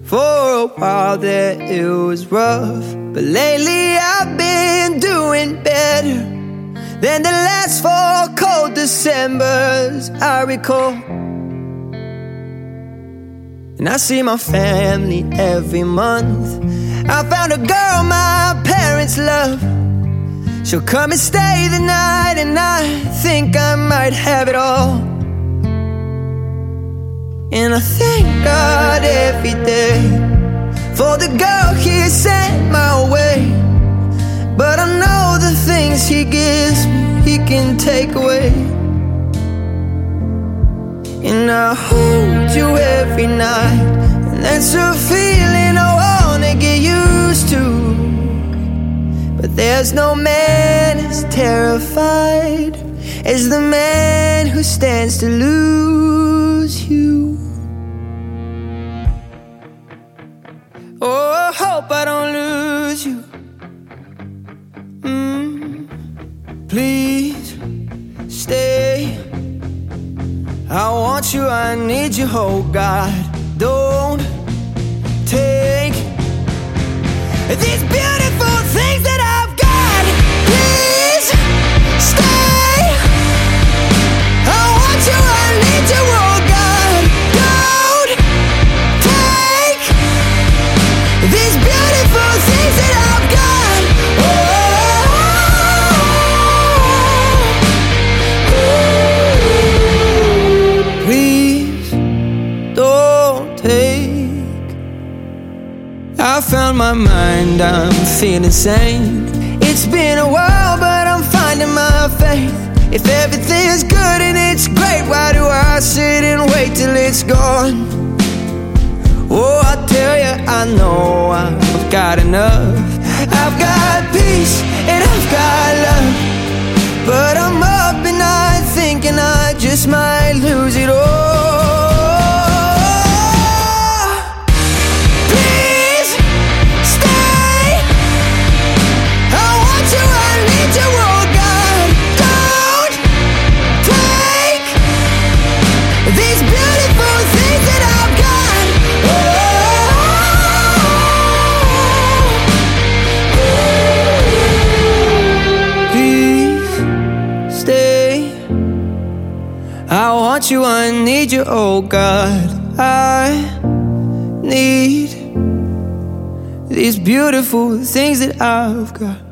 For a while there it was rough, but lately I've been doing better than the last 4 cold Decembers I recall. And I see my family every month. I found a girl my parents love. She'll come and stay the night, and I think I might have it all. And I thank God every day for the girl He sent my way. But I know the things He gives me, He can take away. And I hold you every night, and that's a feeling I wanna get used to. But there's no man as terrified as the man who stands to lose you. Oh, I hope I don't lose you. Please stay. I want you, I need you, oh God. Don't take these beautiful things that I've got. Please stay. I want you, I need you, oh God. Don't take these beautiful things that I've got. Please don't take. I found my mind, I'm feeling sane. It's been a while, but I'm finding my faith. If everything's good and it's great, why do I sit and wait till it's gone? Oh, I tell you, I know I've got enough. I've got peace and I've got love, but I'm up at night thinking I just might lose it all. I want you, I need you, oh God. I need these beautiful things that I've got.